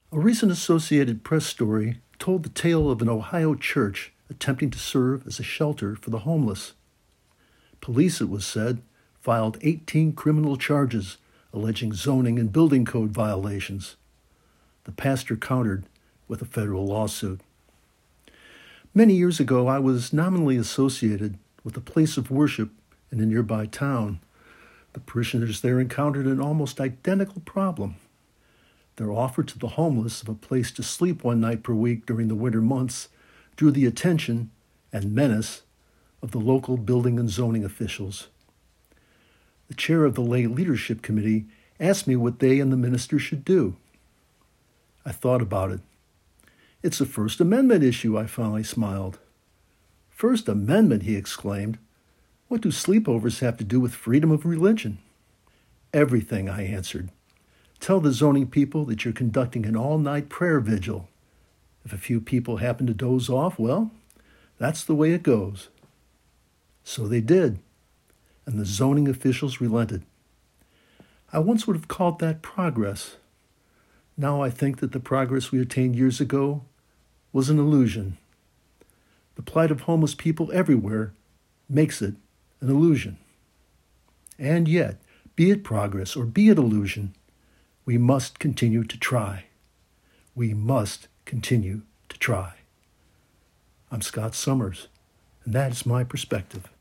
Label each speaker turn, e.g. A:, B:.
A: A recent Associated Press story told the tale of an Ohio church attempting to serve as a shelter for the homeless. Police, it was said, filed 18 criminal charges alleging zoning and building code violations. The pastor countered with a federal lawsuit. Many years ago, I was nominally associated with a place of worship in a nearby town. The parishioners there encountered an almost identical problem. Their offer to the homeless of a place to sleep one night per week during the winter months drew the attention and menace of the local building and zoning officials. The chair of the lay leadership committee asked me what they and the minister should do. I thought about it. It's a First Amendment issue, I finally smiled. First Amendment, he exclaimed. What do sleepovers have to do with freedom of religion? Everything, I answered. Tell the zoning people that you're conducting an all-night prayer vigil. If a few people happen to doze off, well, that's the way it goes. So they did, and the zoning officials relented. I once would have called that progress. Now I think that the progress we attained years ago was an illusion. The plight of homeless people everywhere makes it an illusion. And yet, be it progress or be it illusion, we must continue to try. We must continue to try. I'm Scott Summers, and that is my perspective.